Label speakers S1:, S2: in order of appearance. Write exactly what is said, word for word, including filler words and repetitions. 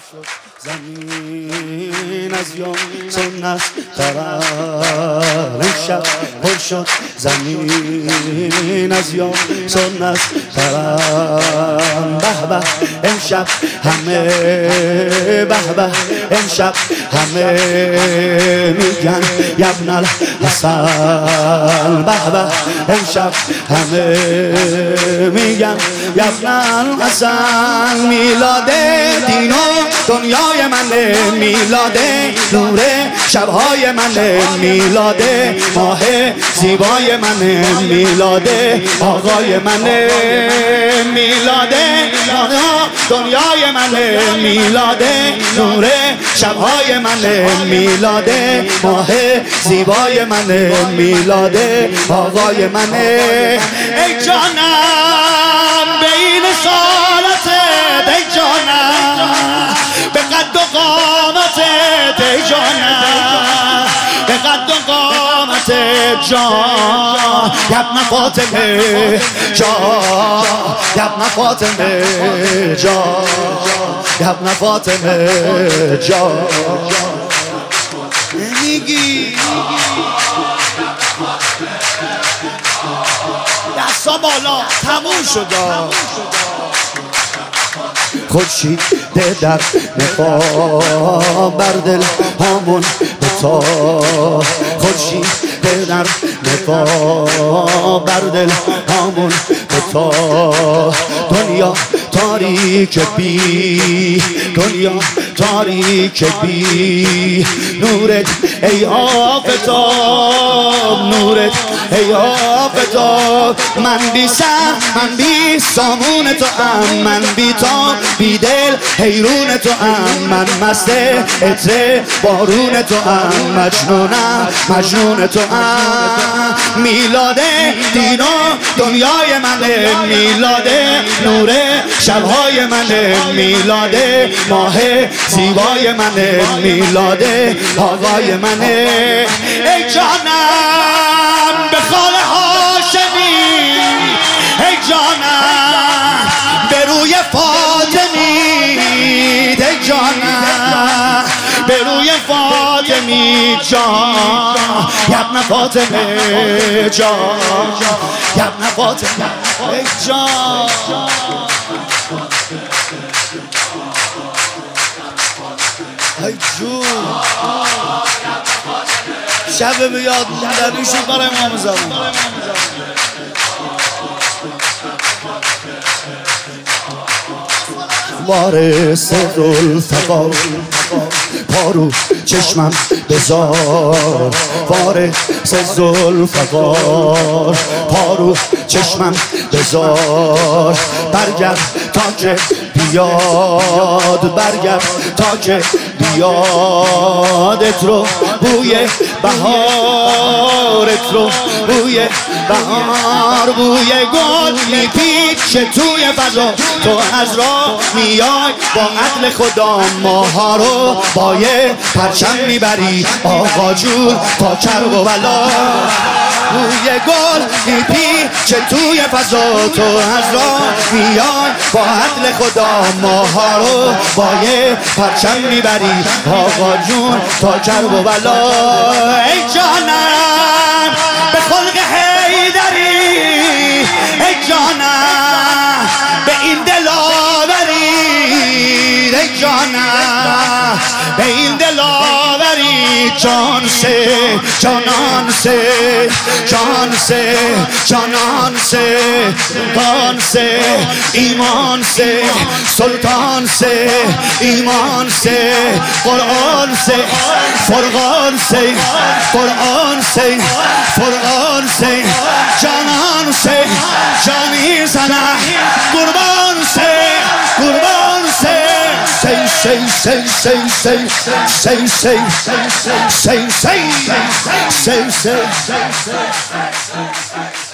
S1: زمین از یوم سنت تران امشب پر شد زمین از یوم سنت تران به به امشب همه به به امشب همه میگن یبن الحسن به به امشب همه میگن یبن الحسن میلاد دین و دنیای منه میلاد نور شبهای منه میلاد ماه زیبای منه میلاد آقای منه میلاد دنیای منه میلاد نور شبهای منه میلاد ماه زیبای منه میلاد آقای منه ای جانم بین سالتت ای جانم به قد و قامتت ای جانم به قد و قامتت جان یبن فاطمه جان یبن فاطمه جان یبن فاطمه جان نمیگی دستا بالا تموم شد خورشید در نقاب بر دل هامون بتا خورشید در نقاب بر دل هامون بتا دنیا تاریک بی دنیا تاریک بی نورت ای آفتاب نورت ای آفتاب من بی سر من بی سامون تو ام من بی تا بی دل حیرون تو ام من مست عطر بارون تو ام مجنونم مجنون تو ام میلاد دین و دنیای منه میلاد نور شبهای منه میلاد ماه زیبای منه میلاد آقای منه ای جانم به خاله هاشمی ای جانم به روی فاطمی ای جانم به روی فاطمی جان یبن فاطمه جان یبن فاطمه ای جان ای جون شب به یاد موندنیشون برای امام زمان وارث ذوالفقار پارو چشمم بزار وارث ذوالفقار پارو چشمم بزار برگرد تا که بیاد برگرد تا که بیادت رو بوی بهارت رو بوی بهار بوی گل میپیچه توی فضا تو از راه میای با عدل خدا ماها رو با یه پرچم میبری آقا جون تا کرب و بلا بوی گل میپیچه توی فضا تو از راه میای با عدل خدا ماها رو با یه پرچم میبری آقا جون تا کرب و بلا ای جانم به خلق حیدری ای جانم به این دلاوری ای جانم به این دلاوری جان سه جانان سه جان سه جانان سه سلطان سه ایمان سه سلطان سه ایمان سه قرآن سه فرقان سه قرآن سه فرقان سه جانان سه جانی سنه قربان سه قربان سه say say say say say say say say say say say say